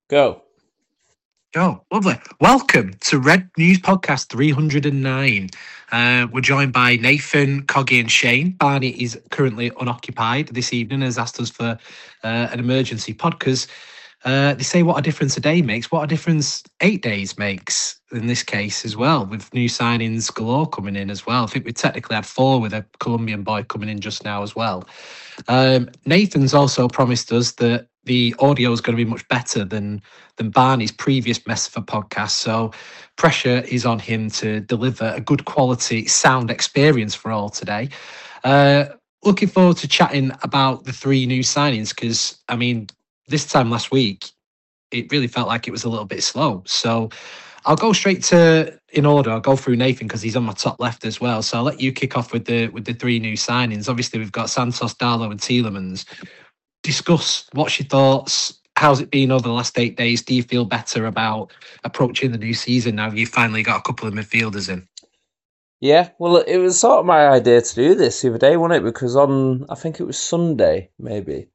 Go. Oh, lovely. Welcome to Red News Podcast 309. We're joined by Nathan, Coggy, and Shane. Barney is currently unoccupied this evening, has asked us for an emergency pod because they say what a difference a day makes, what a difference 8 days makes in this case as well, with new signings galore coming in as well. I think we technically had four with a Colombian boy coming in just now as well. Nathan's also promised us that the audio is going to be much better than Barney's previous mess of a podcast. So pressure is on him to deliver a good quality sound experience for all today. Looking forward to chatting about the three new signings because, I mean, this time last week, it really felt like it was a little bit slow. So I'll go straight to in order. I'll go through Nathan because he's on my top left as well. So I'll let you kick off with the three new signings. Obviously, we've got Santos, Darlow, and Tielemans. Discuss what's your thoughts. How's it been over the last 8 days? Do you feel better about approaching the new season now? You've finally got a couple of midfielders in. Yeah, well, it was sort of my idea to do this the other day, wasn't it? Because I think it was Sunday, maybe.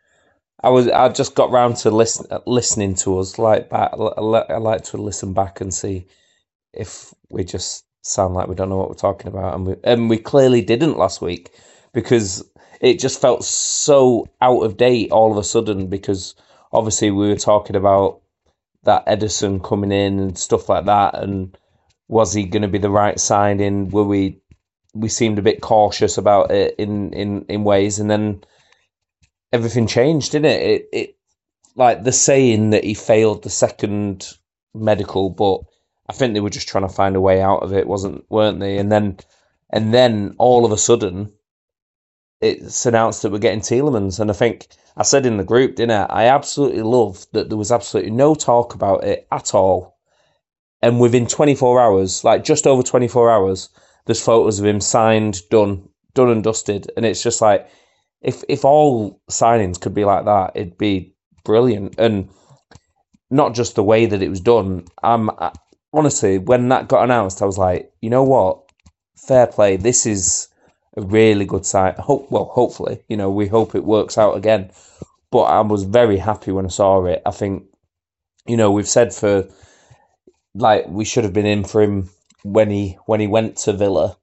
I just got round to listening to us. Like back, I like to listen back and see if we just sound like we don't know what we're talking about, and we clearly didn't last week because it just felt so out of date all of a sudden. Because obviously we were talking about that Edison coming in and stuff like that, and was he going to be the right signing? Were we seemed a bit cautious about it in ways, and then everything changed, didn't it? It like the saying that he failed the second medical, but I think they were just trying to find a way out of it, weren't they? And then all of a sudden, it's announced that we're getting Tielemans, and I think I said in the group, didn't I absolutely loved that there was absolutely no talk about it at all, and within 24 hours, like just over 24 hours, there's photos of him signed, done and dusted, and it's just like if all signings could be like that, it'd be brilliant, and not just the way that it was done. Honestly, when that got announced, I was like, you know what, fair play. This is a really good sign. Hopefully, we hope it works out again. But I was very happy when I saw it. I think, we've said for like we should have been in for him when he went to Villa.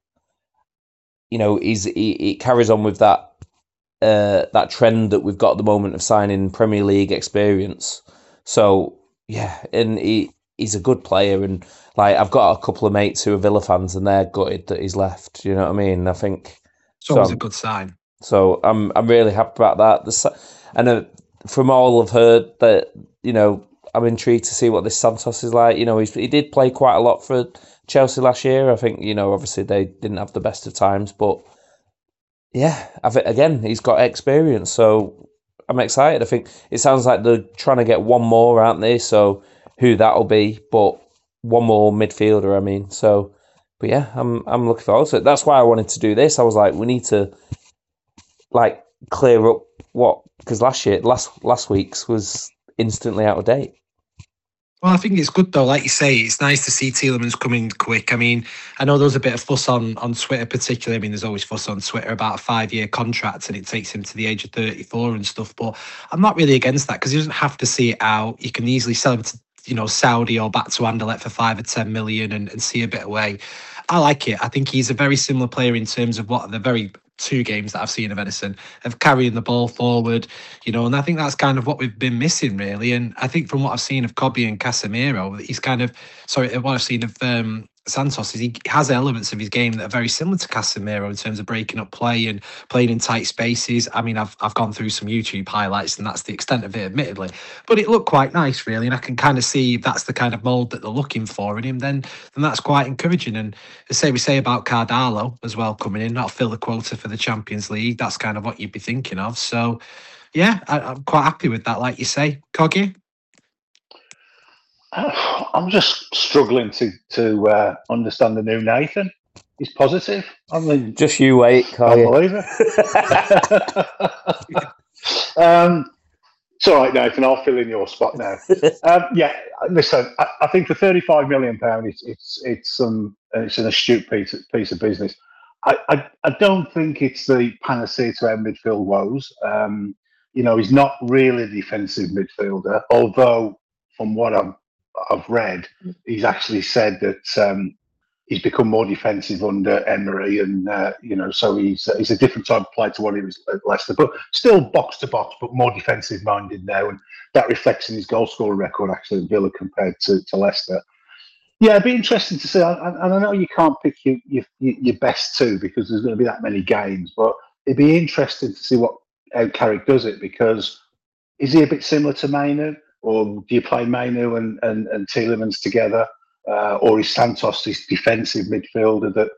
He carries on with that trend that we've got at the moment of signing Premier League experience. So yeah, and he's a good player, and like I've got a couple of mates who are Villa fans, and they're gutted that he's left. You know what I mean? I think It's always a good sign. So I'm really happy about that. And from all I've heard, that I'm intrigued to see what this Santos is like. He did play quite a lot for Chelsea last year. I think obviously they didn't have the best of times, but yeah, again he's got experience, so I'm excited. I think it sounds like they're trying to get one more, aren't they? So who that'll be, but one more midfielder, I mean. So, but yeah, I'm looking forward to it. That's why I wanted to do this. I was like, we need to like clear up because last week's was instantly out of date. Well, I think it's good though. Like you say, it's nice to see Tielemans coming quick. I mean, I know there was a bit of fuss on Twitter, particularly. I mean, there's always fuss on Twitter about a 5-year contract and it takes him to the age of 34 and stuff. But I'm not really against that because he doesn't have to see it out. You can easily sell him to Saudi or back to Anderlecht for 5 or 10 million and see a bit away. I like it. I think he's a very similar player in terms of what the very two games that I've seen of Edison of carrying the ball forward, and I think that's kind of what we've been missing really. And I think from what I've seen of Kobe and Casemiro, he's kind of what I've seen of Santos is he has elements of his game that are very similar to Casemiro in terms of breaking up play and playing in tight spaces. I mean, I've gone through some YouTube highlights and that's the extent of it, admittedly, but it looked quite nice, really. And I can kind of see if that's the kind of mould that they're looking for in him, then that's quite encouraging. And we say about Cardalo as well coming in, not fill the quota for the Champions League. That's kind of what you'd be thinking of. So, yeah, I'm quite happy with that, like you say. Coggy? I'm just struggling to understand the new Nathan. He's positive. I mean, just you wait, can't believe it. It's all right, Nathan. I'll fill in your spot now. Yeah, listen. I think for £35 million, it's an astute piece of business. I don't think it's the panacea to our midfield woes. He's not really a defensive midfielder, although from what I've read, he's actually said that he's become more defensive under Emery, and so he's a different type of player to what he was at Leicester, but still box to box, but more defensive minded now, and that reflects in his goal scoring record actually at Villa compared to Leicester. Yeah, it'd be interesting to see. And I know you can't pick your best two because there's going to be that many games, but it'd be interesting to see how Carrick does it, because is he a bit similar to Mainu, or do you play Mainu and Tielemans together, or is Santos this defensive midfielder that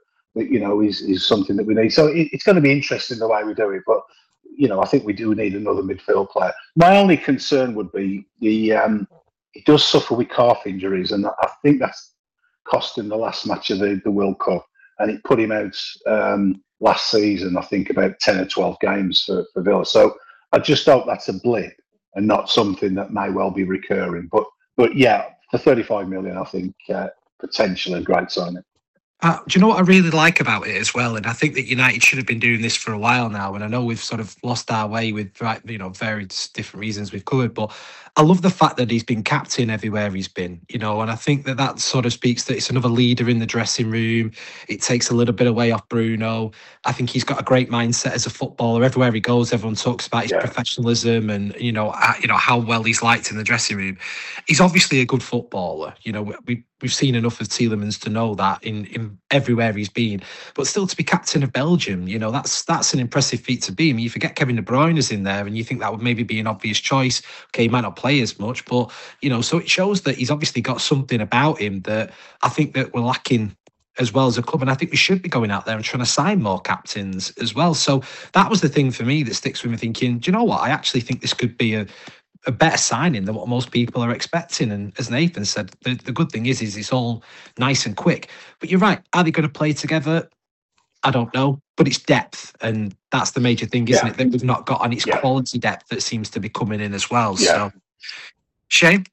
is something that we need? So it's going to be interesting the way we do it, but I think we do need another midfield player. My only concern would be he does suffer with calf injuries, and I think that's cost him the last match of the World Cup, and it put him out last season, I think, about 10 or 12 games for Villa. So I just hope that's a blip and not something that may well be recurring. But yeah, for 35 million, I think potentially a great signing. Do you know what I really like about it as well? And I think that United should have been doing this for a while now. And I know we've sort of lost our way with various different reasons we've covered. But I love the fact that he's been captain everywhere he's been, and I think that sort of speaks that it's another leader in the dressing room. It takes a little bit away off Bruno. I think he's got a great mindset as a footballer. Everywhere he goes, everyone talks about his professionalism and how well he's liked in the dressing room. He's obviously a good footballer. We've seen enough of Tielemans to know that in everywhere he's been. But still, to be captain of Belgium, that's an impressive feat to be. I mean, you forget Kevin De Bruyne is in there, and you think that would maybe be an obvious choice. Okay, he might not play as much, but so it shows that he's obviously got something about him that I think that we're lacking as well as a club, and I think we should be going out there and trying to sign more captains as well. So that was the thing for me that sticks with me, thinking, do you know what? I actually think this could be a better signing than what most people are expecting. And as Nathan said, the good thing is it's all nice and quick. But you're right. Are they going to play together? I don't know. But it's depth. And that's the major thing, isn't it? That we've not got, and it's quality depth that seems to be coming in as well. Yeah. So, Shane?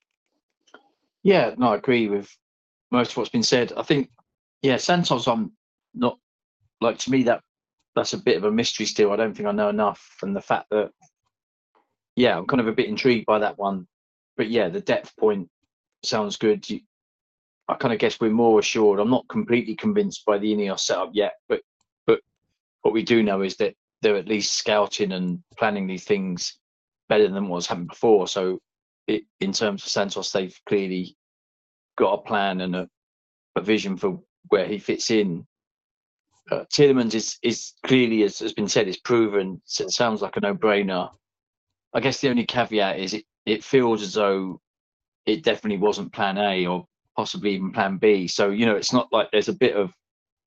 Yeah, no, I agree with most of what's been said. I think, Santos, I'm not, to me, that's a bit of a mystery still. I don't think I know enough. And the fact that, I'm kind of a bit intrigued by that one. But the depth point sounds good. I kind of guess we're more assured. I'm not completely convinced by the Ineos setup yet, but what we do know is that they're at least scouting and planning these things better than what's happened before. So in terms of Santos, they've clearly got a plan and a vision for where he fits in. Tielemans is clearly, as has been said, is proven. So it sounds like a no-brainer. I guess the only caveat is it feels as though it definitely wasn't plan A or possibly even plan B. So, it's not like there's a bit of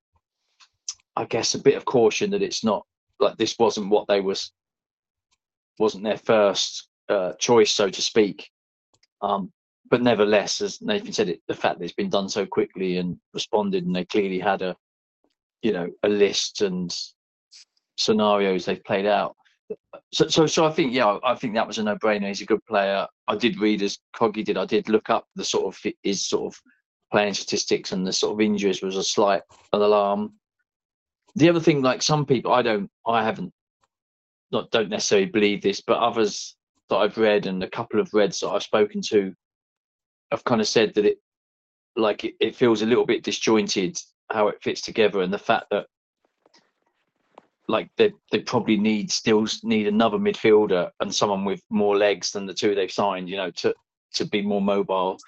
caution that it's not like this wasn't their first choice, so to speak. But nevertheless, as Nathan said, the fact that it's been done so quickly and responded, and they clearly had a list and scenarios they've played out. So I think that was a no-brainer. He's a good player. I did read, as Coggy did, I did look up the sort of his sort of playing statistics, and the sort of injuries was a slight alarm. The other thing, like some people, don't necessarily believe this, but others that I've read and a couple of Reds that I've spoken to have kind of said that it feels a little bit disjointed how it fits together, and the fact that they probably still need another midfielder and someone with more legs than the two they've signed, to be more mobile.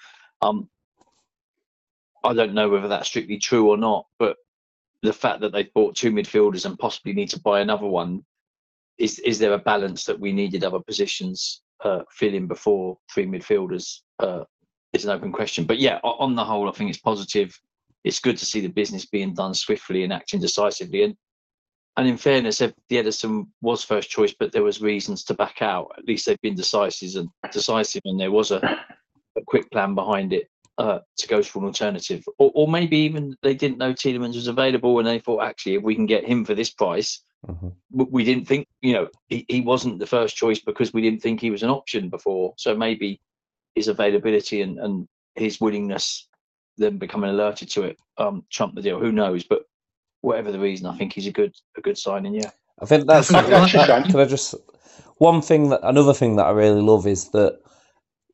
I don't know whether that's strictly true or not, but the fact that they've bought two midfielders and possibly need to buy another one, is there a balance that we needed other positions filling before three midfielders? Is an open question. But on the whole, I think it's positive. It's good to see the business being done swiftly and acting decisively. And in fairness, the Ederson was first choice, but there was reasons to back out. At least they've been decisive, and there was a quick plan behind it to go for an alternative. Or maybe even they didn't know Tielemans was available, and they thought, actually, if we can get him for this price, we didn't think, he wasn't the first choice because we didn't think he was an option before. So maybe his availability and his willingness, then becoming alerted to it, trumped the deal. Who knows? But whatever the reason, I think he's a good signing. Yeah, I think that's. Can I just another thing that I really love is that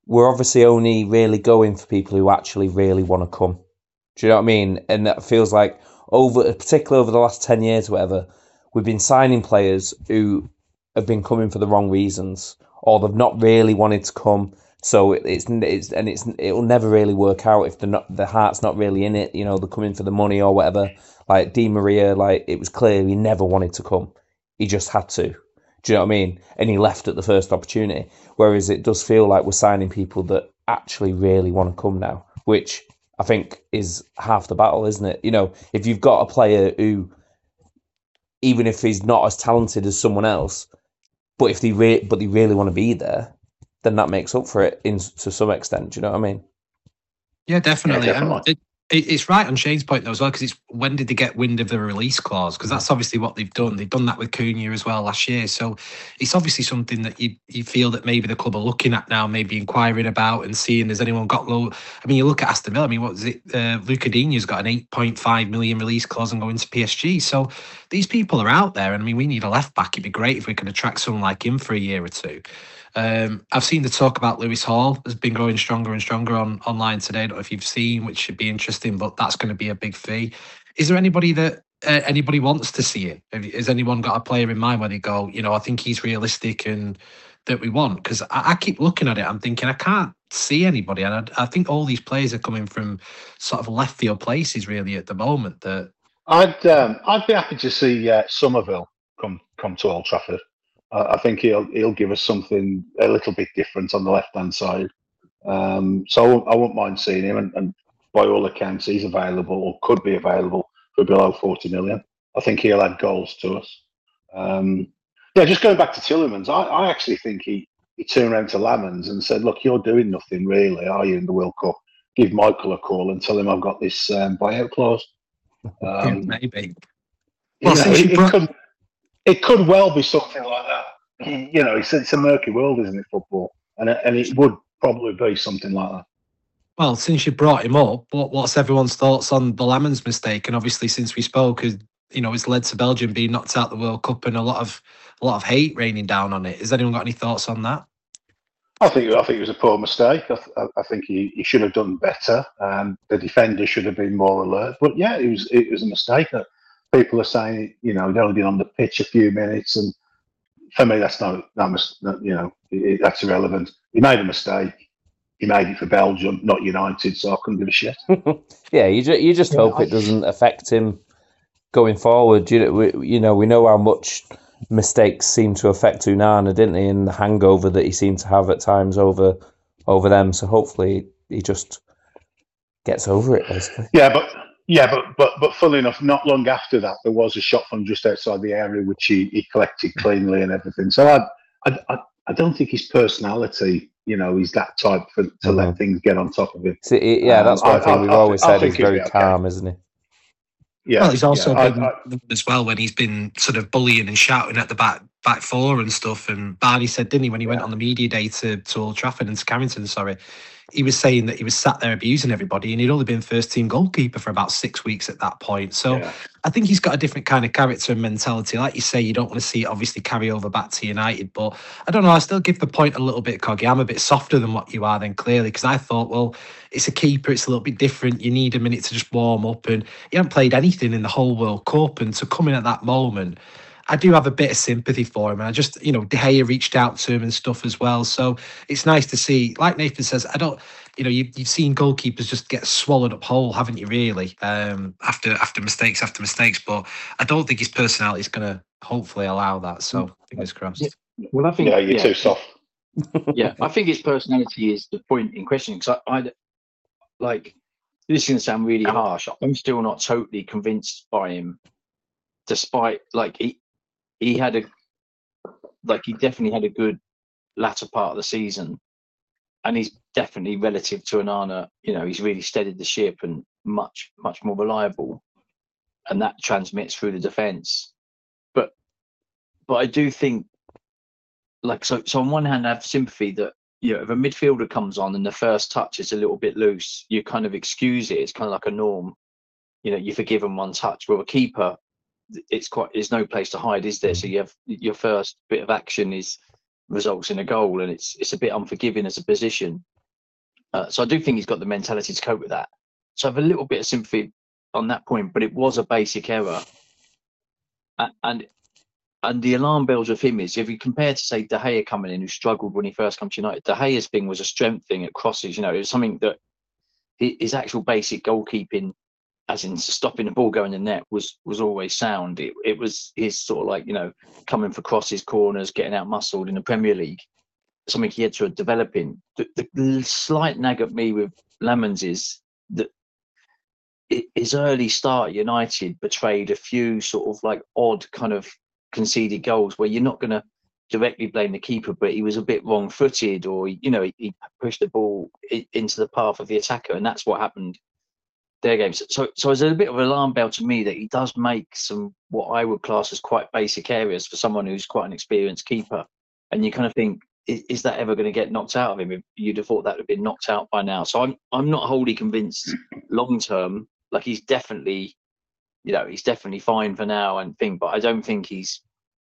we're obviously only really going for people who actually really want to come. Do you know what I mean? And that feels like particularly over the last 10 years, or whatever, we've been signing players who have been coming for the wrong reasons, or they've not really wanted to come. So it'll never really work out if the heart's not really in it. They're coming for the money or whatever. Like Di Maria, it was clear he never wanted to come. He just had to. Do you know what I mean? And he left at the first opportunity. Whereas it does feel like we're signing people that actually really want to come now, which I think is half the battle, isn't it? If you've got a player who, even if he's not as talented as someone else, but if they really want to be there, then that makes up for it to some extent. Do you know what I mean? Yeah, definitely. Yeah, definitely. It's right on Shane's point though as well, because it's when did they get wind of the release clause? Because that's obviously what they've done. They've done that with Cunha as well last year. So it's obviously something that you feel that maybe the club are looking at now, maybe inquiring about and seeing has anyone got low. I mean, you look at Aston Villa. I mean, what was it? Luca Digne's got an 8.5 million release clause and going to PSG. So these people are out there, and I mean, we need a left back. It'd be great if we could attract someone like him for a year or two. I've seen the talk about Lewis Hall has been growing stronger and stronger online today. I don't know if you've seen, which should be interesting, but that's going to be a big fee. Is there anybody that anybody wants to see it? Has anyone got a player in mind where they go, I think he's realistic and that we want? Because I keep looking at it, I'm thinking I can't see anybody, and I think all these players are coming from sort of left field places really at the moment. That I'd be happy to see Somerville come to Old Trafford. I think he'll give us something a little bit different on the left hand side. So I won't mind seeing him. And by all accounts, he's available or could be available for below 40 million. I think he'll add goals to us. Just going back to Tielemans, I actually think he turned around to Lamans and said, "Look, you're doing nothing really, are you, in the World Cup? Give Michael a call and tell him I've got this buyout clause." maybe. Well, it could well be something like that. It's a murky world, isn't it, football? And it would probably be something like that. Well, since you brought him up, what's everyone's thoughts on the Lamans mistake? And obviously, since we spoke, it's led to Belgium being knocked out the World Cup and a lot of hate raining down on it. Has anyone got any thoughts on that? I think it was a poor mistake. I think he should have done better. The defender should have been more alert. But yeah, it was a mistake. People are saying, he'd only been on the pitch a few minutes, and for me, that's that's irrelevant. He made a mistake. He made it for Belgium, not United, so I couldn't give a shit. Yeah, you just hope it doesn't affect him going forward. We know how much mistakes seem to affect Onana, didn't he? And the hangover that he seemed to have at times over them. So hopefully he just gets over it, basically. But funnily enough, not long after that, there was a shot from just outside the area which he collected cleanly and everything. So I don't think his personality, he's that type to let things get on top of him. So that's one thing we've always said. He's very calm, isn't he? Yeah. Well, he's also been as well when he's been sort of bullying and shouting at the back four and stuff. And Barney said, didn't he, when he went on the media day to Old Trafford and to Carrington, he was saying that he was sat there abusing everybody, and he'd only been first team goalkeeper for about 6 weeks at that point. So I think he's got a different kind of character and mentality. Like you say, you don't want to see it obviously carry over back to United, but I don't know. I still give the point a little bit, Coggy. I'm a bit softer than what you are then, clearly, because I thought, well, it's a keeper. It's a little bit different. You need a minute to just warm up, and he hasn't played anything in the whole World Cup, and to come in at that moment, I do have a bit of sympathy for him. And I just, De Gea reached out to him and stuff as well. So it's nice to see, like Nathan says, you've seen goalkeepers just get swallowed up whole, haven't you, really? After mistakes after mistakes. But I don't think his personality is going to hopefully allow that. So fingers crossed. Yeah. Well, I think you're too soft. Yeah, I think his personality is the point in question. Because I like, this is going to sound really harsh. I'm still not totally convinced by him, despite he definitely had a good latter part of the season, and he's definitely, relative to Onana, he's really steadied the ship and much more reliable, and that transmits through the defence. But I do think, so on one hand, I have sympathy that if a midfielder comes on and the first touch is a little bit loose, you kind of excuse it. It's kind of like a norm. You forgive them one touch. With a keeper, there's no place to hide, is there? So you have your first bit of action results in a goal, and it's a bit unforgiving as a position. So I do think he's got the mentality to cope with that. So I have a little bit of sympathy on that point, but it was a basic error. And the alarm bells with him is, if you compare to, say, De Gea coming in, who struggled when he first came to United, De Gea's thing was a strength thing at crosses. You know, it was something that his actual basic goalkeeping, as in stopping the ball going in the net, was always sound. It was his sort of like, you know, coming for crosses, corners, getting out muscled in the Premier League, something he had to develop in. The slight nag at me with Lemons is that his early start at United betrayed a few sort of like odd kind of conceded goals where you're not going to directly blame the keeper, but he was a bit wrong-footed, or, you know, he pushed the ball into the path of the attacker, and that's what happened their games. So it's a bit of an alarm bell to me that he does make some what I would class as quite basic areas for someone who's quite an experienced keeper, and you kind of think, is that ever going to get knocked out of him? You'd have thought that would have been knocked out by now. So I'm not wholly convinced long term. Like, he's definitely fine for now and thing, but I don't think he's,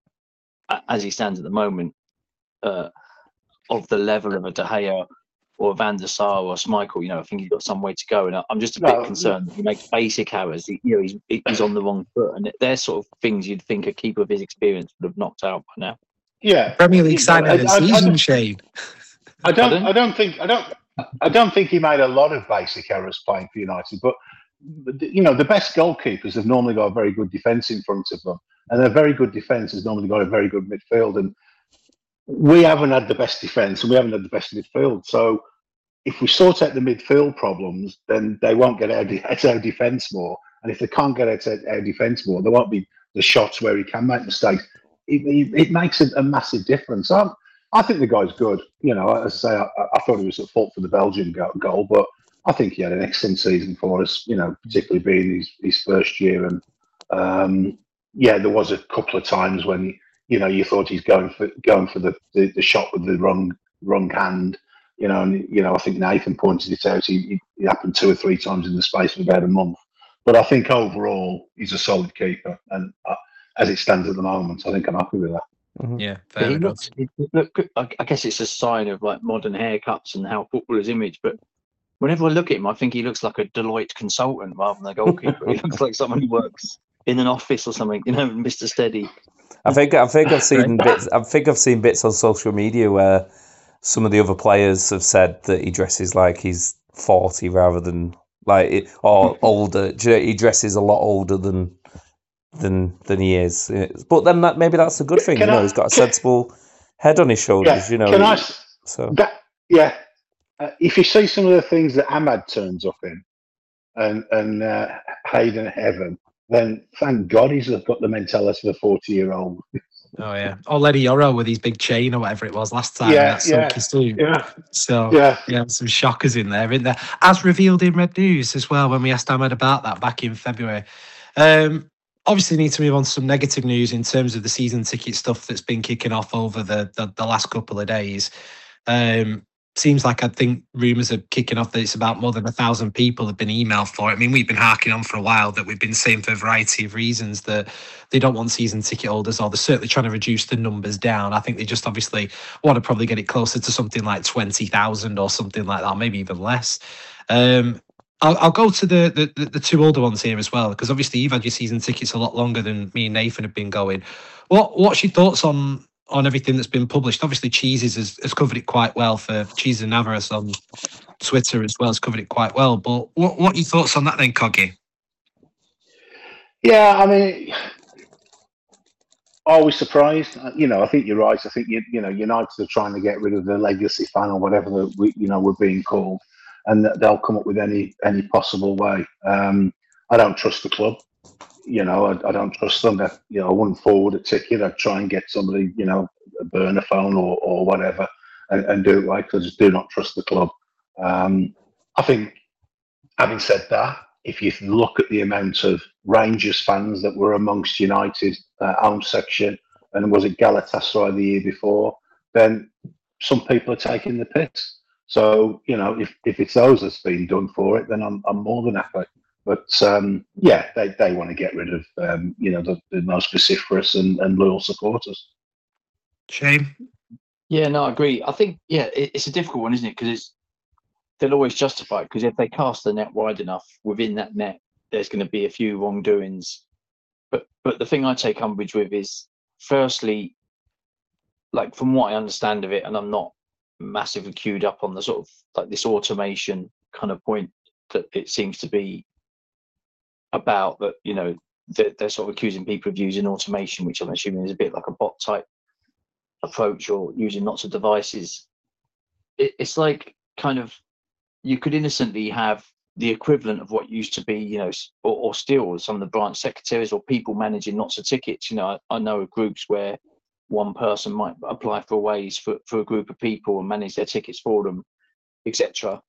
as he stands at the moment, of the level of a De Gea or Van der Sar or Schmeichel. You know, I think he's got some way to go, and I'm just a bit concerned that he makes basic errors. He's on the wrong foot, and they're sort of things you'd think a keeper of his experience would have knocked out by now. Yeah, Premier League signing of the season, Shane. I don't think he made a lot of basic errors playing for United, but you know, the best goalkeepers have normally got a very good defence in front of them, and a very good defence has normally got a very good midfield. And we haven't had the best defence, and we haven't had the best midfield. So if we sort out the midfield problems, then they won't get at our defence more. And if they can't get at our defence more, there won't be the shots where he can make mistakes. It makes a massive difference. I think the guy's good. You know, as I say, I thought he was at fault for the Belgian goal, but I think he had an excellent season for us, you know, particularly being his first year. And there was a couple of times when you thought he's going for the shot with the wrong hand, you know, and I think Nathan pointed it out. It happened 2 or 3 times in the space of about a month. But I think overall he's a solid keeper, and as it stands at the moment, I think I'm happy with that. Mm-hmm. Yeah, fair enough. I guess it's a sign of like modern haircuts and how footballers image, but whenever I look at him, I think he looks like a Deloitte consultant rather than a goalkeeper. He looks like someone who works in an office or something, you know, Mr. Steady. I think I've seen bits. I think I've seen bits on social media where some of the other players have said that he dresses like he's 40 rather than or older. He dresses a lot older than he is. But then maybe that's a good thing. He's got a sensible head on his shoulders. If you see some of the things that Ahmad turns up in, and Hayden Heaven, then thank God he's got the mentality of a 40-year-old. Oh yeah, or Lenny Yoro with his big chain or whatever it was last time. Some shockers in there, isn't there? As revealed in Red News as well when we asked Ahmad about that back in February. Obviously, need to move on to some negative news in terms of the season ticket stuff that's been kicking off over the last couple of days. Seems like I think rumours are kicking off that it's about more than 1,000 people have been emailed for it. I mean, we've been harking on for a while that we've been saying for a variety of reasons that they don't want season ticket holders, or they're certainly trying to reduce the numbers down. I think they just obviously want to probably get it closer to something like 20,000 or something like that, maybe even less. I'll go to the 2 older ones here as well, because obviously you've had your season tickets a lot longer than me and Nathan have been going. What's your thoughts on everything that's been published? Obviously, Cheeses has covered it quite well for Cheeses and Navarus on Twitter as well, has covered it quite well. But what are your thoughts on that then, Coggy? Yeah, I mean, always surprised. I think you're right. I think United are trying to get rid of the legacy fan or whatever we're being called, and that they'll come up with any possible way. I don't trust the club. I don't trust them. I wouldn't forward a ticket. I'd try and get somebody, a burner phone or whatever, and do it right, because I just do not trust the club. I think, having said that, if you look at the amount of Rangers fans that were amongst United home section, and was it Galatasaray the year before, then some people are taking the piss. So, if it's those that's been done for it, then I'm more than happy. But they want to get rid of the most vociferous and loyal supporters. Shane? Yeah, no, I agree. I think it's a difficult one, isn't it? Because they'll always justify it, because if they cast the net wide enough, within that net, there's going to be a few wrongdoings. But the thing I take umbrage with is, firstly, like from what I understand of it, and I'm not massively queued up on the sort of like this automation kind of point that it seems to be about, that, you know, they're sort of accusing people of using automation, which I'm assuming is a bit like a bot type approach, or using lots of devices. It's like, kind of, you could innocently have the equivalent of what used to be, you know, or still some of the branch secretaries or people managing lots of tickets. You know, I know of groups where one person might apply for ways for a group of people and manage their tickets for them, etc.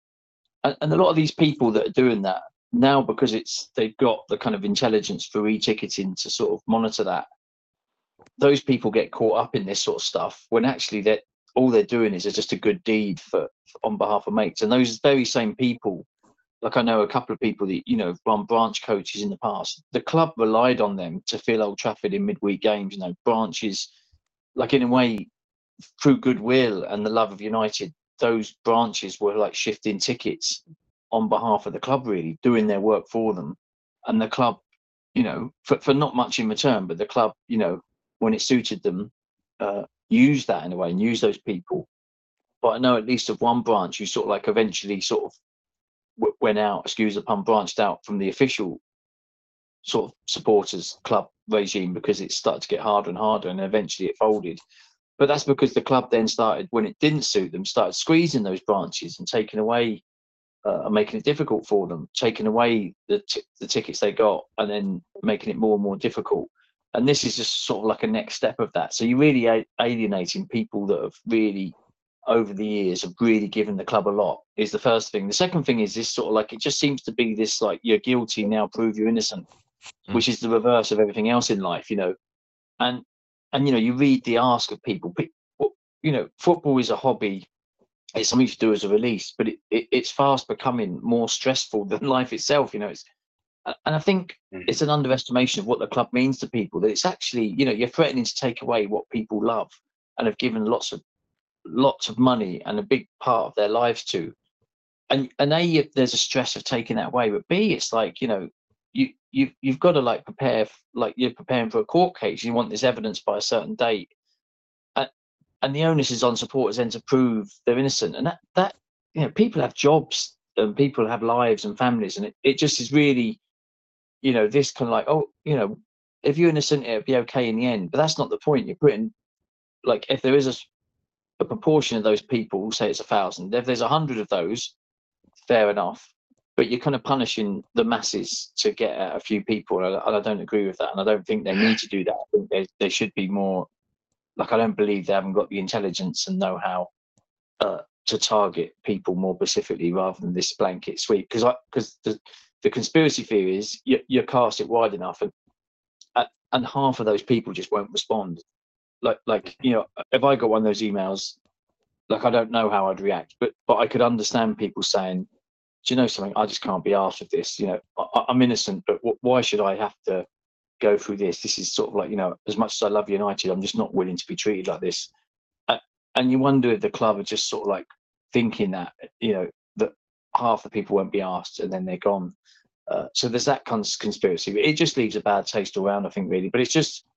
And a lot of these people that are doing that now, because they've got the kind of intelligence for e-ticketing to sort of monitor that, those people get caught up in this sort of stuff, when actually all they're doing is just a good deed on behalf of mates. And those very same people, like I know a couple of people that, you know, run branch coaches in the past. The club relied on them to fill Old Trafford in midweek games. You know, branches, like, in a way, through goodwill and the love of United, those branches were like shifting tickets on behalf of the club, really doing their work for them. And the club, you know, for not much in return, but the club, you know, when it suited them, use that in a way and use those people. But I know at least of one branch who sort of like eventually sort of went out, excuse the pun, branched out from the official sort of supporters club regime, because it started to get harder and harder, and eventually it folded. But that's because the club then started, when it didn't suit them, started squeezing those branches and taking away and making it difficult for them, taking away the tickets they got, and then making it more and more difficult. And this is just sort of like a next step of that. So you're really alienating people that have really, over the years, have really given the club a lot, is the first thing. The second thing is this sort of like, it just seems to be this like, you're guilty, now prove you're innocent, which is the reverse of everything else in life, you know. And you know, you read the ask of people, you know, football is a hobby. It's something to do as a release, but it's fast becoming more stressful than life itself, you know. And I think it's an underestimation of what the club means to people, that it's actually, you know, you're threatening to take away what people love and have given lots of money and a big part of their lives to. And A, there's a stress of taking that away, but B, it's like, you know, you've got to like prepare, like you're preparing for a court case. You want this evidence by a certain date, and the onus is on supporters then to prove they're innocent. And that you know, people have jobs and people have lives and families, and it just is really, you know, this kind of like, oh, you know, if you're innocent, it'll be okay in the end. But that's not the point. You're putting, like, if there is a proportion of those people, say it's 1,000, if there's 100 of those, fair enough. But you're kind of punishing the masses to get at a few people, and I don't agree with that. And I don't think they need to do that. I think they should be more, like, I don't believe they haven't got the intelligence and know-how to target people more specifically, rather than this blanket sweep. Because the conspiracy theory is you cast it wide enough, and half of those people just won't respond. Like you know, if I got one of those emails, like, I don't know how I'd react, but I could understand people saying, do you know something, I just can't be arsed with this. You know, I'm innocent, but why should I have to go through this? This is sort of like, you know, as much as I love United, I'm just not willing to be treated like this. And you wonder if the club are just sort of like thinking that, you know, that half the people won't be asked and then they're gone. So there's that kind of conspiracy. It just leaves a bad taste around, I think, really. But it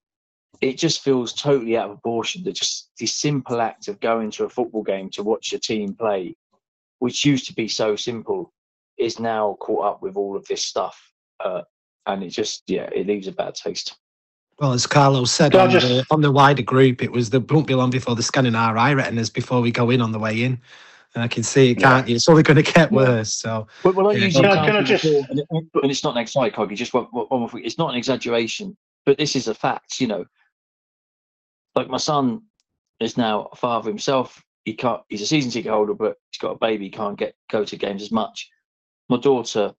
just feels totally out of proportion, that just the simple act of going to a football game to watch your team play, which used to be so simple, is now caught up with all of this stuff. And it just, yeah, it leaves a bad taste. Well, as Carlos said, on the wider group, it was, the won't be long before they're scanning our eye retinas before we go in on the way in. And I can see it, can't you? It's only going to get worse. So, well, can I just, and it's not an exaggeration, Coggy, just one more thing. It's not an exaggeration, but this is a fact. You know, like, my son is now a father himself. He's a season ticket holder, but he's got a baby. He can't go to games as much. My daughter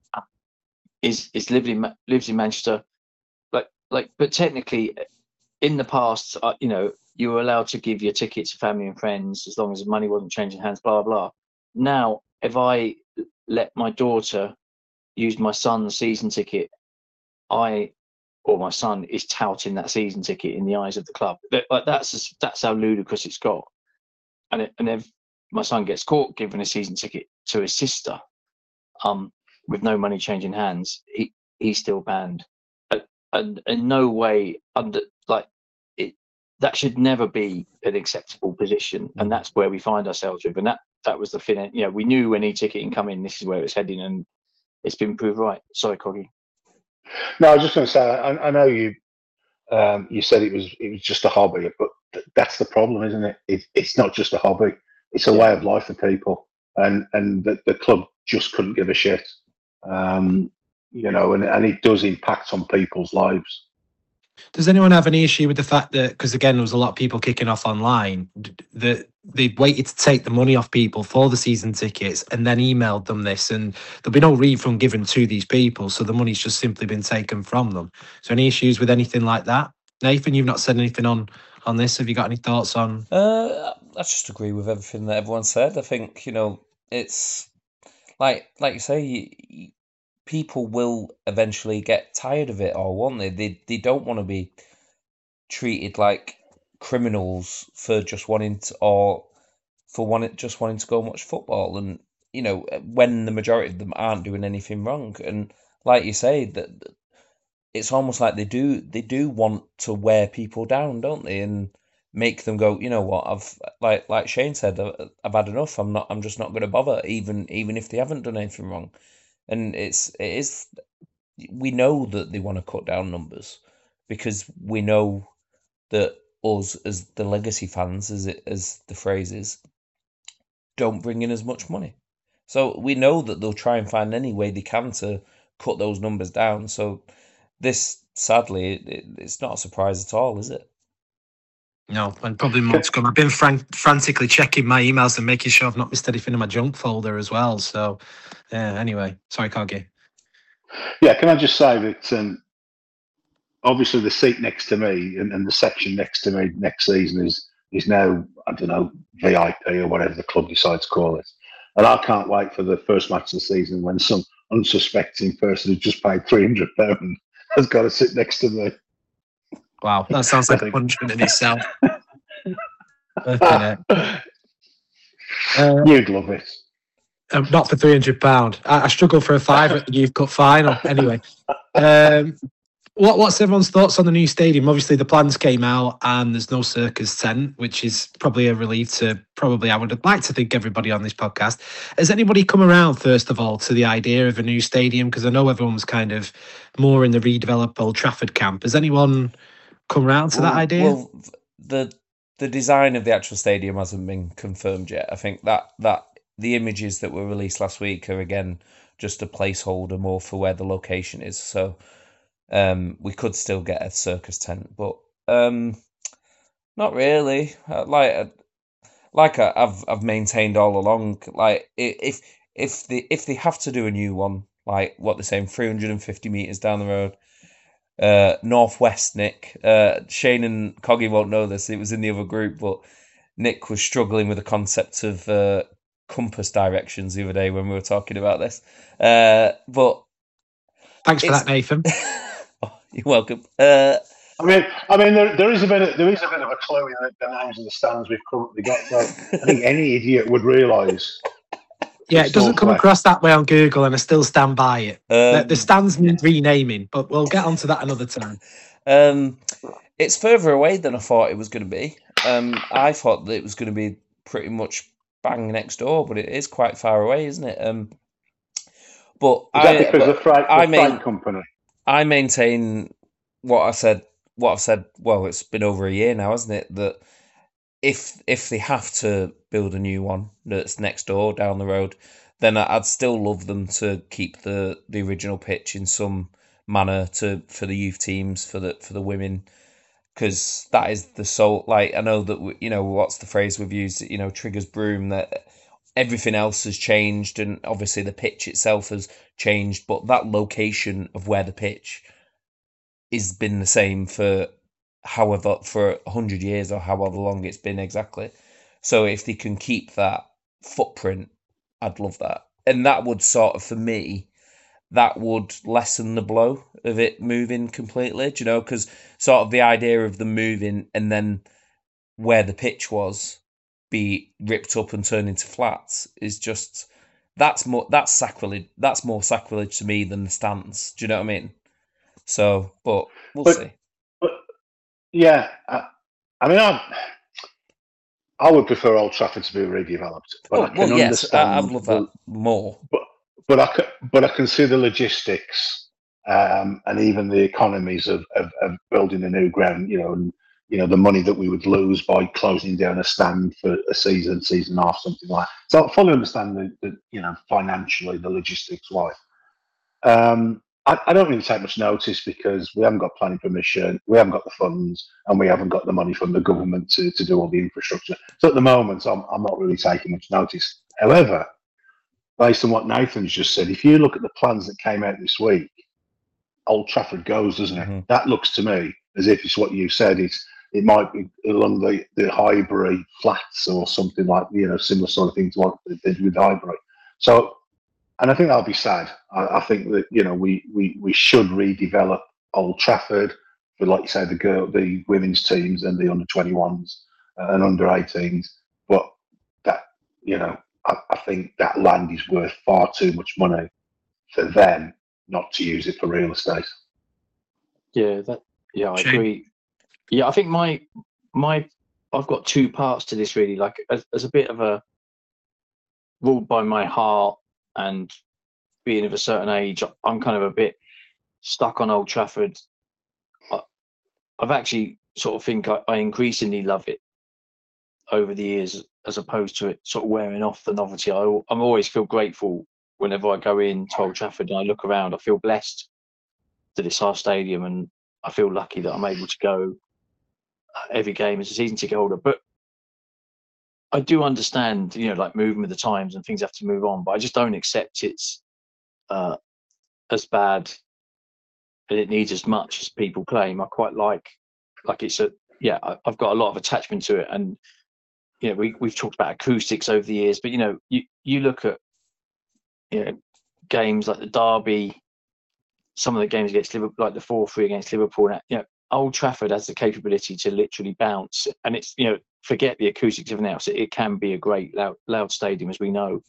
lives in Manchester. But technically, in the past, you know, you were allowed to give your tickets to family and friends as long as the money wasn't changing hands, blah, blah. Now, if I let my daughter use my son's season ticket, my son is touting that season ticket in the eyes of the club. Like, that's how ludicrous it's got. And my son gets caught giving a season ticket to his sister, with no money changing hands, he's still banned. And in no way that should never be an acceptable position, and that's where we find ourselves with. And that was the thing. We knew when e-ticketing come in, this is where it's heading, and it's been proved right. Sorry, Coggy. No, I was just going to say, I know you said it was just a hobby, but that's the problem, isn't it? It's not just a hobby; it's a way of life for people, and the club just couldn't give a shit, and it does impact on people's lives. Does anyone have any issue with the fact that, because again, there was a lot of people kicking off online, that they waited to take the money off people for the season tickets and then emailed them this, and there'll be no refund given to these people, so the money's just simply been taken from them? So any issues with anything like that? Nathan, you've not said anything on this. Have you got any thoughts on? I just agree with everything that everyone said. I think, it's like you say, people will eventually get tired of it, or won't they? They don't want to be treated like criminals for just wanting to, just wanting to go and watch football, and when the majority of them aren't doing anything wrong. And like you say, that it's almost like they do want to wear people down, don't they, and make them go, you know what, I've like Shane said, I've had enough. I'm just not going to bother, even if they haven't done anything wrong. And we know that they want to cut down numbers, because we know that us, as the legacy fans, as the phrase is, don't bring in as much money. So we know that they'll try and find any way they can to cut those numbers down. So this, sadly, it's not a surprise at all, is it? No, and probably more to come. I've been frantically checking my emails and making sure I've not missed anything in my junk folder as well. So, anyway, sorry, Coggy. Yeah, can I just say that obviously the seat next to me and the section next to me next season is now, I don't know, VIP or whatever the club decides to call it. And I can't wait for the first match of the season when some unsuspecting person who just paid £300 has got to sit next to me. Wow, that sounds like a punishment in itself. You'd love it. Not for £300. I struggle for a £5 at the Youth Cup final. Anyway, what's everyone's thoughts on the new stadium? Obviously, the plans came out and there's no circus tent, which is probably a relief to I would like to think everybody on this podcast. Has anybody come around, first of all, to the idea of a new stadium? Because I know everyone's kind of more in the redevelop Old Trafford camp. Has anyone come around to that idea? Well, the design of the actual stadium hasn't been confirmed yet. I think that the images that were released last week are, again, just a placeholder more for where the location is. So we could still get a circus tent, but not really. I've maintained all along, like if they have to do a new one, like what they're saying, 350 meters down the road, northwest, Nick. Shane and Coggy won't know this. It was in the other group, but Nick was struggling with the concept of compass directions the other day when we were talking about this. But thanks for that, Nathan. You're welcome. I mean, there is a bit of a clue in the names of the stands we've currently got. So I think any idiot would realise. Yeah, it doesn't come across that way on Google, and I still stand by it. The stands need renaming, but we'll get onto that another time. It's further away than I thought it was going to be. I thought that it was going to be pretty much bang next door, but it is quite far away, isn't it? But is that because of the freight company? I maintain what I've said. Well, it's been over a year now, hasn't it? That if they have to build a new one that's next door down the road, then I'd still love them to keep the original pitch in some manner for the youth teams, for the women, because that is the soul. Like, I know that what's the phrase we've used? Triggers broom. That everything else has changed, and obviously the pitch itself has changed, but that location of where the pitch has been the same for 100 years or however long it's been exactly. So if they can keep that footprint, I'd love that. And that would sort of, for me, that would lessen the blow of it moving completely, because sort of the idea of them moving and then where the pitch was be ripped up and turned into flats is just that's sacrilege. That's more sacrilege to me than the stands. Do you know what I mean? So, but we'll see. But yeah, I mean, I would prefer Old Trafford to be redeveloped, but I can understand. I'd love that more. But I can see the logistics and even the economies of building a new ground. And the money that we would lose by closing down a stand for a season and a half, something like that. So I fully understand the financially the logistics wise. I don't really take much notice because we haven't got planning permission, we haven't got the funds, and we haven't got the money from the government to do all the infrastructure. So at the moment, I'm not really taking much notice. However, based on what Nathan's just said, if you look at the plans that came out this week, Old Trafford goes, doesn't it? Mm-hmm. That looks to me as if it's what you said. It might be along the Highbury flats or something like, similar sort of thing to what they did with Highbury. So, and I think that'll be sad. I think that, we should redevelop Old Trafford for, like you say, the women's teams and the under-21s and under-18s. But that, I think that land is worth far too much money for them not to use it for real estate. Yeah, I agree. Yeah, I think I've got two parts to this really. Like as a bit of a ruled by my heart and being of a certain age, I'm kind of a bit stuck on Old Trafford. I've actually sort of think I increasingly love it over the years, as opposed to it sort of wearing off the novelty. I'm always feel grateful whenever I go in to Old Trafford and I look around. I feel blessed that it's our stadium, and I feel lucky that I'm able to go every game as a season ticket holder. But I do understand, like moving with the times and things have to move on, but I just don't accept it's as bad and it needs as much as people claim. I quite like it's I've got a lot of attachment to it. And, we've talked about acoustics over the years, but, you look at, games like the Derby, some of the games against Liverpool, like the 4-3 against Liverpool, Old Trafford has the capability to literally bounce, and it's, forget the acoustics of everything else. It can be a great loud stadium, as we know.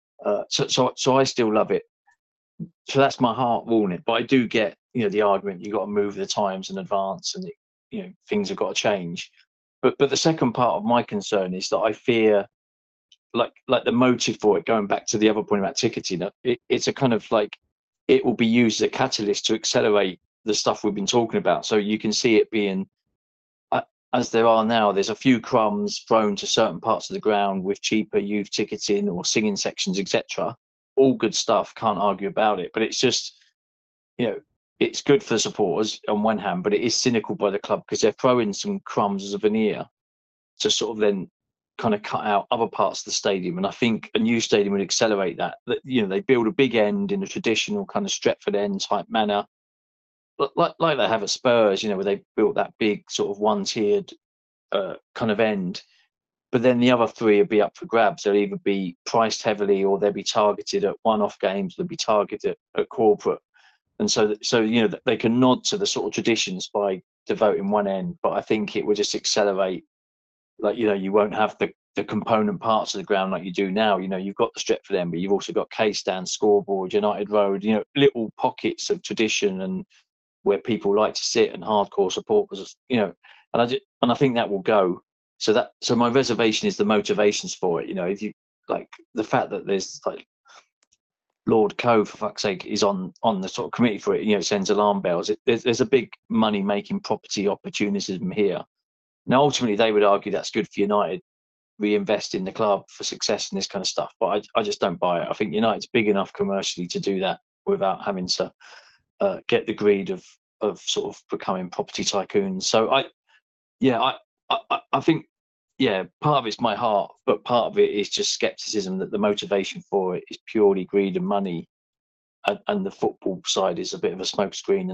So I still love it. So that's my heart ruling it. But I do get, the argument you got to move the times in advance, and things have got to change. But the second part of my concern is that I fear, like the motive for it, going back to the other point about ticketing, it's a kind of like it will be used as a catalyst to accelerate the stuff we've been talking about. So you can see it being, as there are now, there's a few crumbs thrown to certain parts of the ground with cheaper youth ticketing or singing sections, etc. All good stuff, can't argue about it. But it's just, it's good for the supporters on one hand, but it is cynical by the club because they're throwing some crumbs as a veneer to sort of then kind of cut out other parts of the stadium. And I think a new stadium would accelerate that. They build a big end in a traditional kind of Stretford End type manner, like they have at Spurs, where they built that big sort of one-tiered kind of end. But then the other three will be up for grabs. They'll either be priced heavily, or they'll be targeted at one-off games. They'll be targeted at corporate, and so they can nod to the sort of traditions by devoting one end. But I think it would just accelerate. Like you won't have the component parts of the ground like you do now. You've got the Stretford End, but you've also got K-Stand, Scoreboard, United Road. Little pockets of tradition and where people like to sit and hardcore supporters. And I think that will go. So my reservation is the motivations for it. If you like the fact that there's like Lord Coe, for fuck's sake, is on the sort of committee for it, sends alarm bells. There's a big money making property opportunism here. Now ultimately they would argue that's good for United, reinvest in the club for success and this kind of stuff. But I just don't buy it. I think United's big enough commercially to do that without having to get the greed of sort of becoming property tycoons. So I think, part of it's my heart, but part of it is just skepticism that the motivation for it is purely greed and money, and the football side is a bit of a smokescreen.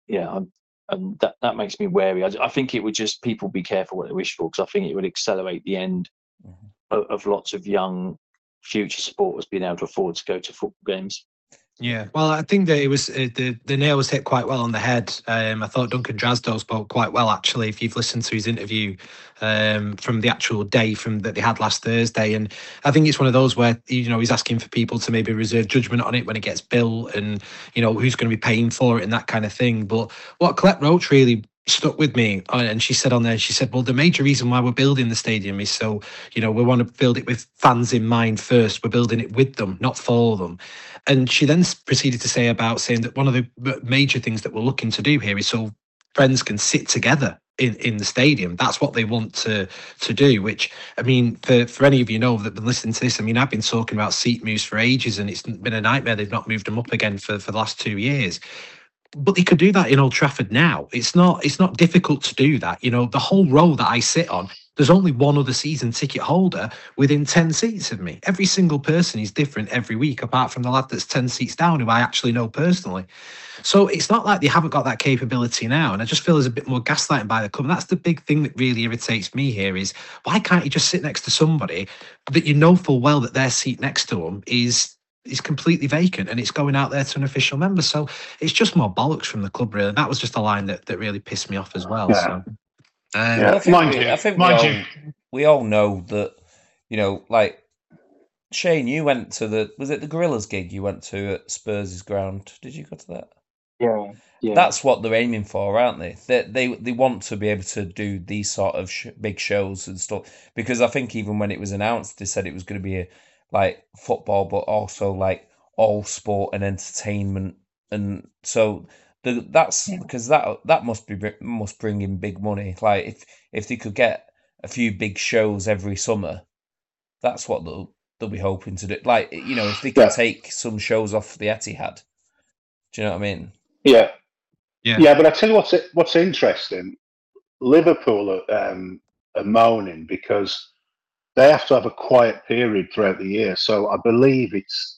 And that makes me wary. I think it would just, people be careful what they wish for, because I think it would accelerate the end of lots of young future supporters being able to afford to go to football games. Yeah, well, I think that it was the nail was hit quite well on the head. I thought Duncan Drasdo spoke quite well, actually. If you've listened to his interview from the actual day from that they had last Thursday, and I think it's one of those where he's asking for people to maybe reserve judgment on it when it gets built, and who's going to be paying for it and that kind of thing. But what Colette Roach really stuck with me, and she said on there, she said, well, the major reason why we're building the stadium is so we want to build it with fans in mind first. We're building it with them, not for them. And she then proceeded to say that one of the major things that we're looking to do here is so friends can sit together in the stadium. That's what they want to do, which, I mean, for any of that have been listening to this, I mean, I've been talking about seat moves for ages, and it's been a nightmare. They've not moved them up again for the last 2 years. But they could do that in Old Trafford now. It's not difficult to do that. The whole row that I sit on, there's only one other season ticket holder within 10 seats of me. Every single person is different every week, apart from the lad that's 10 seats down, who I actually know personally. So it's not like they haven't got that capability now. And I just feel there's a bit more gaslighting by the club. And that's the big thing that really irritates me here is, why can't you just sit next to somebody that you know full well that their seat next to them is completely vacant and it's going out there to an official member? So it's just more bollocks from the club, really. That was just a line that really pissed me off as well. Yeah. So, I think we all know that, like Shane, you went to was it the Gorillas gig you went to at Spurs' ground? Did you go to that? Yeah. That's what they're aiming for, aren't they? They want to be able to do these sort of big shows and stuff, because I think even when it was announced, they said it was going to be like football, but also like all sport and entertainment, and so that's because that must bring in big money. Like if they could get a few big shows every summer, that's what they'll be hoping to do. Like if they could take some shows off the Etihad, do you know what I mean? Yeah. But I tell you what's interesting. Liverpool are moaning because they have to have a quiet period throughout the year. So I believe it's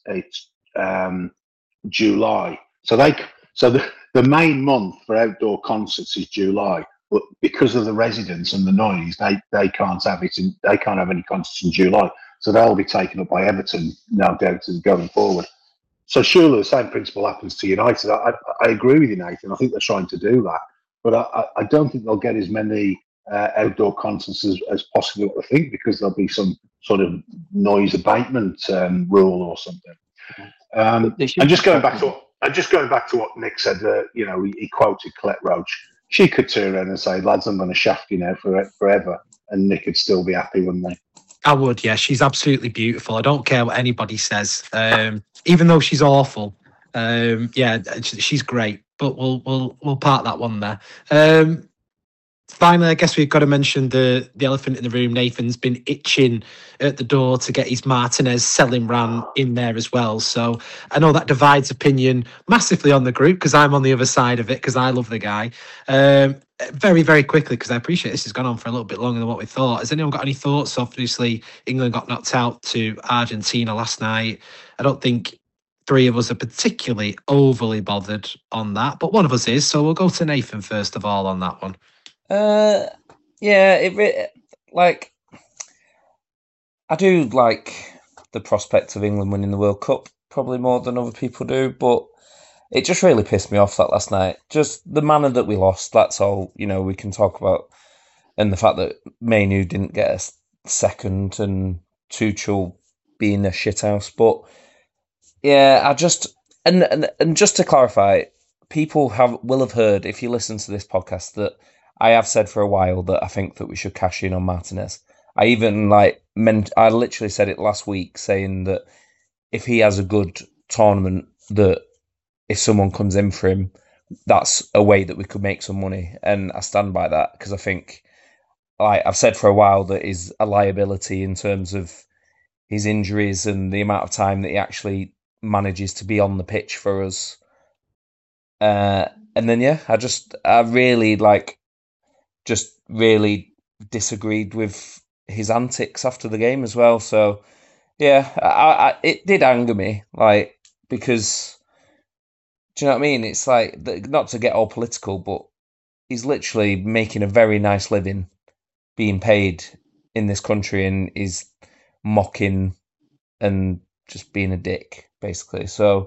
July. So the main month for outdoor concerts is July, but because of the residents and the noise, they can't have it. They can't have any concerts in July. So they'll be taken up by Everton, no doubt, going forward. So surely the same principle happens to United. I agree with you, Nathan. I think they're trying to do that, but I don't think they'll get as many outdoor concerts as possible, I think, because there'll be some sort of noise abatement rule or something. And just going back to what Nick said, he quoted Colette Roach. She could turn around and say, "Lads, I'm going to shaft you now forever," and Nick would still be happy, wouldn't they? I would, yeah. She's absolutely beautiful. I don't care what anybody says, even though she's awful. Yeah, she's great. But we'll park that one there. Finally, I guess we've got to mention the elephant in the room. Nathan's been itching at the door to get his Martinez selling run in there as well. So I know that divides opinion massively on the group, because I'm on the other side of it, because I love the guy. Very, very quickly, because I appreciate this has gone on for a little bit longer than what we thought. Has anyone got any thoughts? Obviously, England got knocked out to Argentina last night. I don't think three of us are particularly overly bothered on that, but one of us is. So we'll go to Nathan first of all on that one. Yeah, I do like the prospect of England winning the World Cup probably more than other people do, but it just really pissed me off that last night. Just the manner that we lost, that's all, we can talk about, and the fact that Mainu didn't get a second and Tuchel being a shithouse. But yeah, I just and just to clarify, people will have heard, if you listen to this podcast, that I have said for a while that I think that we should cash in on Martinez. I even I literally said it last week, saying that if he has a good tournament, that if someone comes in for him, that's a way that we could make some money. And I stand by that, because I think, I've said for a while, that he's a liability in terms of his injuries and the amount of time that he actually manages to be on the pitch for us. And then, yeah, I really just really disagreed with his antics after the game as well. So yeah, it did anger me, because, do you know what I mean? It's not to get all political, but he's literally making a very nice living being paid in this country, and is mocking and just being a dick, basically. So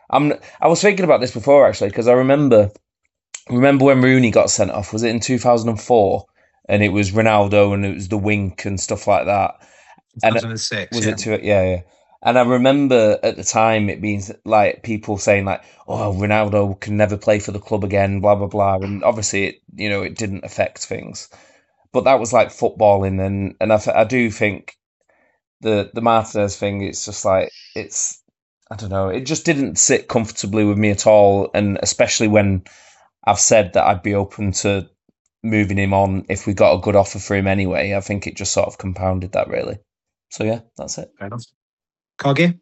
I was thinking about this before actually because I remember when Rooney got sent off. Was it in 2004? And it was Ronaldo and it was the wink and stuff like that. And 2006. was Yeah. it too? Yeah. And I remember at the time it being like people saying like, "Oh, Ronaldo can never play for the club again," blah blah blah. And obviously, it didn't affect things, but that was like footballing, and I do think the Martinez thing. It's just like I don't know. It just didn't sit comfortably with me at all, and especially when I've said that I'd be open to moving him on if we got a good offer for him anyway. I think it just sort of compounded that really. So yeah, that's it. Fair enough. Coggy?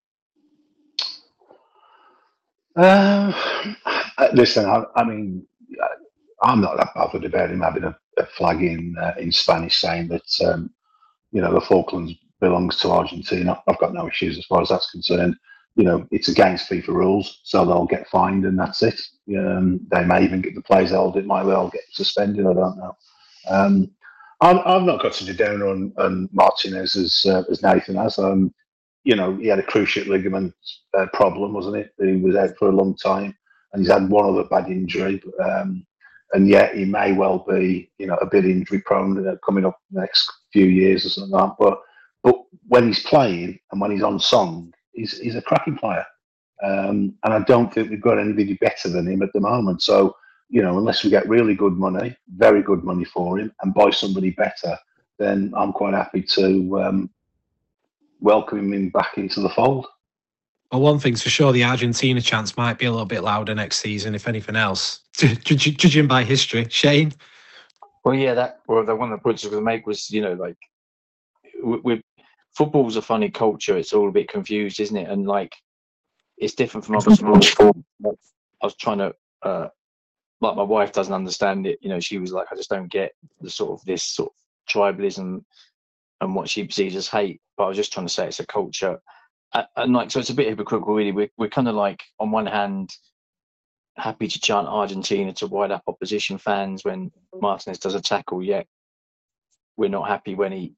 Listen, I mean, I'm not that bothered about him having a flag in Spanish saying that the Falklands belongs to Argentina. I've got no issues as far as that's concerned. It's against FIFA rules, so they'll get fined and that's it. They may even get the players held. It might well get suspended. I don't know. I've not got such a downer on Martinez as Nathan has. He had a cruciate ligament problem, wasn't it? He was out for a long time, and he's had one other bad injury. And yet he may well be, a bit injury prone coming up the next few years or something like that. But when he's playing and when he's on song, he's a cracking player. And I don't think we've got anybody better than him at the moment. So, unless we get really good money, very good money for him, and buy somebody better, then I'm quite happy to welcome him back into the fold. Well, one thing's for sure, the Argentina chance might be a little bit louder next season, if anything else, judging by history. Shane? Well, yeah, one of the points I was going to make was, with football's a funny culture. It's all a bit confused, isn't it? And it's different from other sports. I was trying to, my wife doesn't understand it. She was like, I just don't get this sort of tribalism and what she sees as hate. But I was just trying to say it's a culture. And so it's a bit hypocritical, really. We're kind of on one hand, happy to chant Argentina to wind up opposition fans when Martinez does a tackle, yet we're not happy when he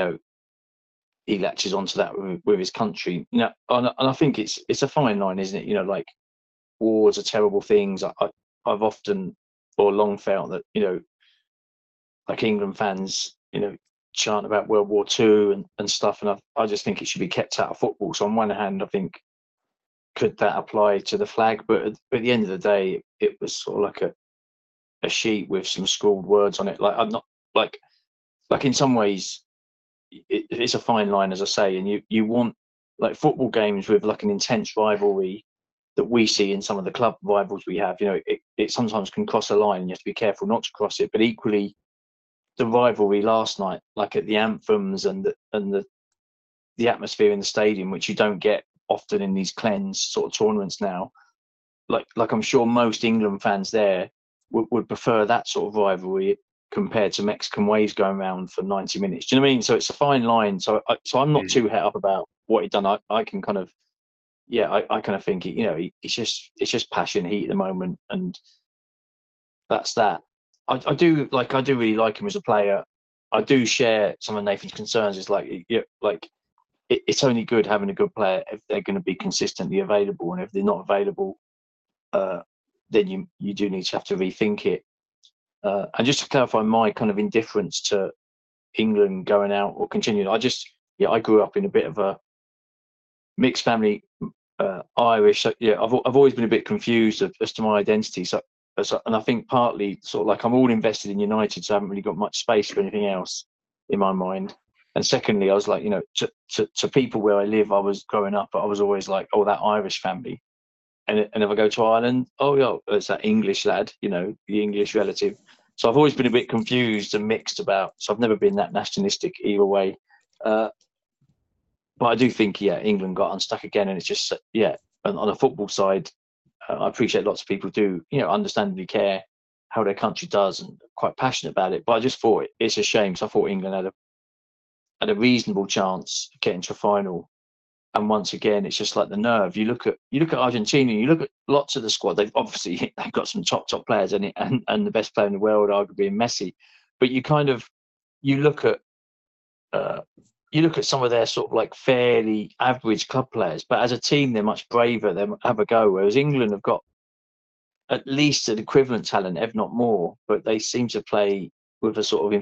latches onto that with his country. And I think it's a fine line, isn't it? Wars are terrible things. I've often or long felt that, England fans, chant about World War II and stuff, and I just think it should be kept out of football. So on one hand, I think, could that apply to the flag? But at the end of the day, it was sort of like a sheet with some scrawled words on it. I'm not in some ways, it's a fine line, as I say, and you want football games with an intense rivalry that we see in some of the club rivals we have. It sometimes can cross a line, and you have to be careful not to cross it. But equally, the rivalry last night, at the anthems and the atmosphere in the stadium, which you don't get often in these cleanse sort of tournaments now. I'm sure most England fans there would prefer that sort of rivalry compared to Mexican waves going around for 90 minutes. Do you know what I mean? So it's a fine line. So I'm not too het up about what he'd done. I can kind of, I kind of think it's just passion, heat at the moment, and that's that. I do really like him as a player. I do share some of Nathan's concerns. It's it's only good having a good player if they're going to be consistently available, and if they're not available, then you do need to have to rethink it. And just to clarify my kind of indifference to England going out or continuing, I grew up in a bit of a mixed family, Irish. So, I've always been a bit confused as to my identity. So, and I think partly sort of I'm all invested in United, so I haven't really got much space for anything else in my mind. And secondly, I was to people where I live, I was growing up, I was always that Irish family. And if I go to Ireland, it's that English lad, the English relative. So I've always been a bit confused and mixed about. So I've never been that nationalistic either way. But I do think, England got unstuck again, and it's just, on the football side, I appreciate lots of people do, understandably care how their country does and quite passionate about it. But I just thought it's a shame. So I thought England had a reasonable chance of getting to a final. And once again, it's just the nerve. You look at Argentina, you look at lots of the squad. They've got some top players in it, and the best player in the world, arguably, in Messi. But you look at you look at some of their sort of like fairly average club players, but as a team, they're much braver. They have a go. Whereas England have got at least an equivalent talent, if not more, but they seem to play with a sort of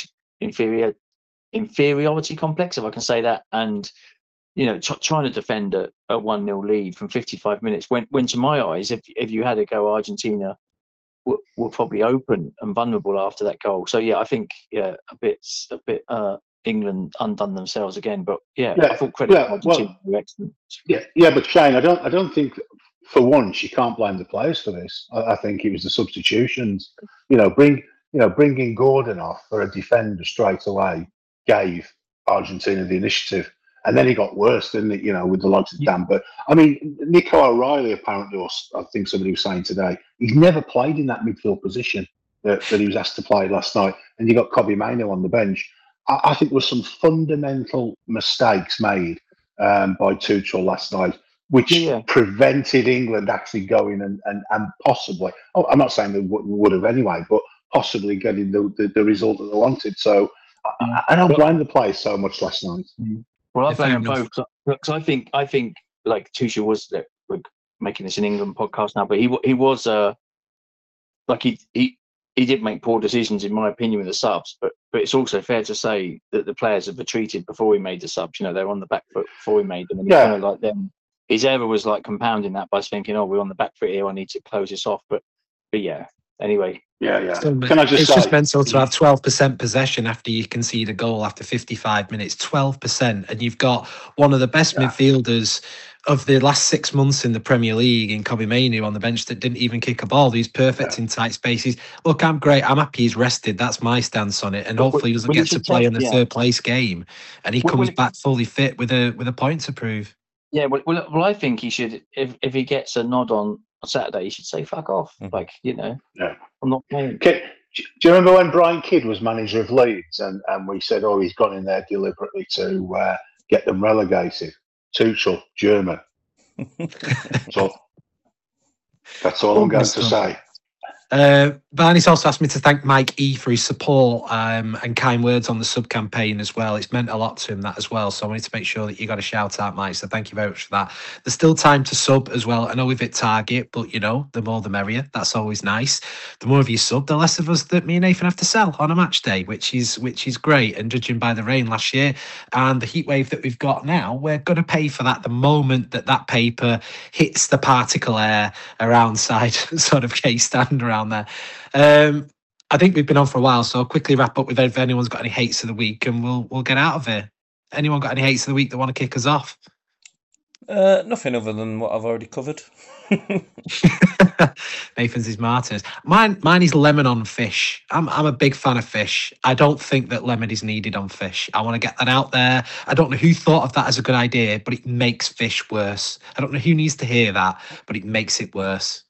inferiority complex, if I can say that, and trying to defend a 1-0 lead from 55 minutes. When to my eyes, if you had a go, Argentina were probably open and vulnerable after that goal. So yeah, I think a bit England undone themselves again. But I thought credit to Argentina were excellent. Yeah, but Shane, I don't think for once you can't blame the players for this. I think it was the substitutions. Bringing Gordon off for a defender straight away gave Argentina the initiative. And then it got worse, didn't it? With the likes of Dan. But I mean, Nico O'Reilly apparently, or I think somebody was saying today, he's never played in that midfield position that he was asked to play last night. And you got Kobbie Mainoo on the bench. I think there were some fundamental mistakes made by Tuchel last night, which prevented England actually going and possibly. Oh, I'm not saying they would have anyway, but possibly getting the result that they wanted. So I don't blame the players so much last night. Well, I blame both because I think like Tuchel was. We're making this an England podcast now, but he was he did make poor decisions in my opinion with the subs. But it's also fair to say that the players have retreated before he made the subs. They're on the back foot before he made them, and kind of like them. His error was like compounding that by thinking, "Oh, we're on the back foot here. I need to close this off." But yeah. Anyway. Yeah. Can I just say, just mental to have 12% possession after you concede a goal after 55 minutes. 12%, and you've got one of the best midfielders of the last 6 months in the Premier League in Kobbie Mainoo on the bench that didn't even kick a ball. He's perfect in tight spaces. Look, I'm great. I'm happy he's rested. That's my stance on it. And hopefully he doesn't get to play in the third place game, and he comes back fully fit with a point to prove. Yeah, well, I think he should. If he gets a nod on Saturday, he should say "fuck off." I'm not playing. Do you remember when Brian Kidd was manager of Leeds, and we said, "Oh, he's gone in there deliberately to get them relegated"? Tuchel, German. So that's all I'm going to say. Barney's also asked me to thank Mike E for his support and kind words on the sub campaign as well. It's meant a lot to him, that as well. So I wanted to make sure that you got a shout out, Mike. So thank you very much for that. There's still time to sub as well. I know we've hit target, but the more the merrier. That's always nice. The more of you sub, the less of us that me and Nathan have to sell on a match day, which is great. And judging by the rain last year and the heat wave that we've got now, we're going to pay for that the moment that paper hits the particle air around side sort of case stand around there. I think we've been on for a while, so I'll quickly wrap up with if anyone's got any hates of the week, and we'll get out of here. Anyone got any hates of the week that want to kick us off? Nothing other than what I've already covered. Nathan's is martyrs. Mine is lemon on fish. I'm a big fan of fish. I don't think that lemon is needed on fish. I want to get that out there. I don't know who thought of that as a good idea, but it makes fish worse. I don't know who needs to hear that, but it makes it worse.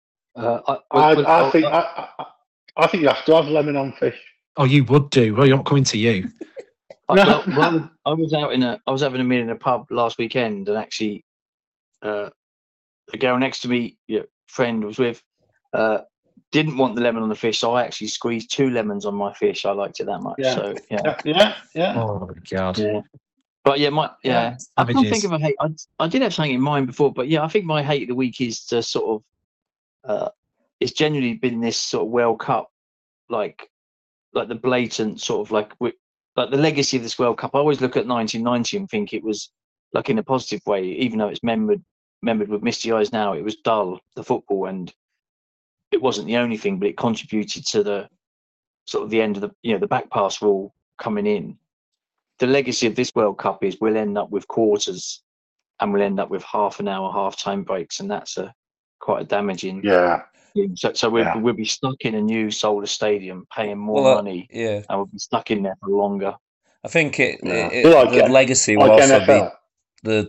I think you have to have lemon on fish. Oh, you would do. Well, you're not coming to you. I was having a meal in a pub last weekend, and actually, the girl next to me, friend was with, didn't want the lemon on the fish, so I actually squeezed 2 lemons on my fish. I liked it that much. Yeah. So Yeah. Oh my god. Yeah. But I can't think of a hate. I did have something in mind before, but I think my hate of the week is to sort of. It's generally been this sort of World Cup, like the blatant sort of like the legacy of this World Cup. I always look at 1990 and think it was like in a positive way, even though it's remembered with misty eyes now. It was dull, the football, and it wasn't the only thing, but it contributed to the sort of the end of the back pass rule coming in. The legacy of this World Cup is we'll end up with quarters, and we'll end up with half an hour half-time breaks, and that's quite a damaging. Yeah. So we'll be stuck in a new Soldier Stadium, paying more money, and we'll be stuck in there for longer. I think the legacy will also be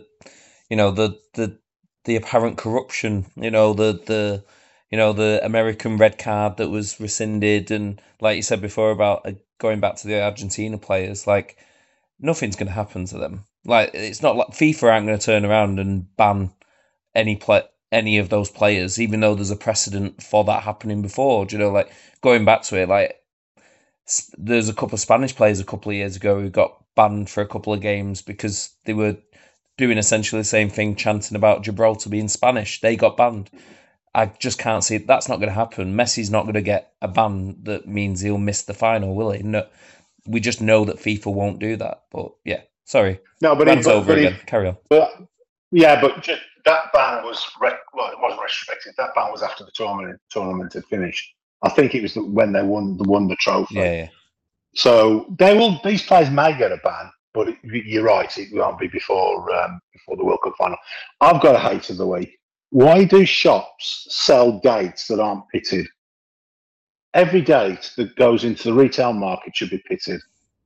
the apparent corruption. The American red card that was rescinded, and like you said before about going back to the Argentina players, like nothing's going to happen to them. Like it's not like FIFA aren't going to turn around and ban any of those players, even though there's a precedent for that happening before. Like going back to it, like there's a couple of Spanish players a couple of years ago who got banned for a couple of games because they were doing essentially the same thing, chanting about Gibraltar being Spanish. They got banned. I just can't see it. That's not going to happen. Messi's not going to get a ban that means he'll miss the final, will he? No, we just know that FIFA won't do that. But yeah, sorry. No, but Rant's over again. Carry on. But just, that ban was it wasn't restricted. That ban was after the tournament had finished. I think it was when they won the trophy. Yeah. So these players may get a ban, but you're right, it won't be before the World Cup final. I've got a hate of the week. Why do shops sell dates that aren't pitted? Every date that goes into the retail market should be pitted.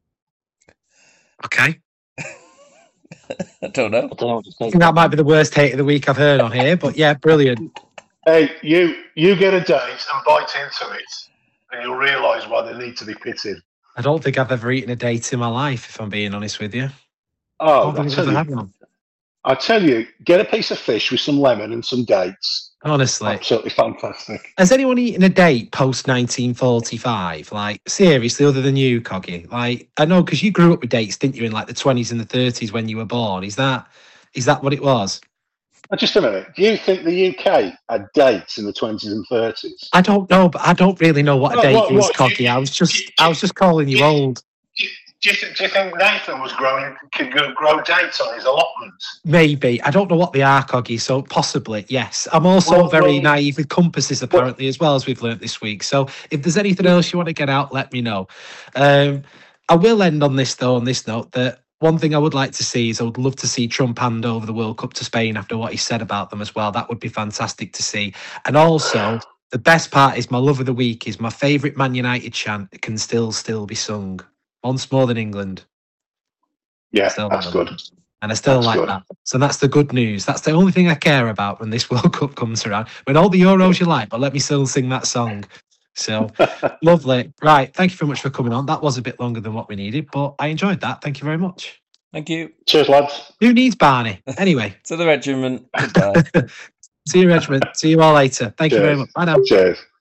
Okay. I don't know. I think that might be the worst hate of the week I've heard on here, but yeah, brilliant. Hey, you get a date and bite into it, and you'll realise why they need to be pitted. I don't think I've ever eaten a date in my life, if I'm being honest with you. Oh, I tell you, get a piece of fish with some lemon and some dates. Honestly. Absolutely fantastic. Has anyone eaten a date post 1945? Like, seriously, other than you, Coggy? Like, I know, because you grew up with dates, didn't you, in like the 20s and the 30s when you were born? Is that what it was? Just a minute. Do you think the UK had dates in the 20s and 30s? I don't know, but I don't really know what a date is, Coggy. I was just calling you old. Do you think Nathan could grow dates on his allotments? Maybe. I don't know what they are, Coggy, so possibly, yes. I'm also very naive with compasses, apparently, as well, as we've learnt this week. So if there's anything else you want to get out, let me know. I will end on this, though, on this note, that one thing I would like to see is I would love to see Trump hand over the World Cup to Spain after what he said about them as well. That would be fantastic to see. And also, the best part is my love of the week is my favourite Man United chant can still be sung. Once more than England. Yeah, that's good. And I still like that. So that's the good news. That's the only thing I care about when this World Cup comes around. When all the Euros you like, but let me still sing that song. So lovely. Right. Thank you very much for coming on. That was a bit longer than what we needed, but I enjoyed that. Thank you very much. Thank you. Cheers, lads. Who needs Barney? Anyway. To the regiment. Goodbye. See you, regiment. See you all later. Thank you very much. Bye now. Cheers.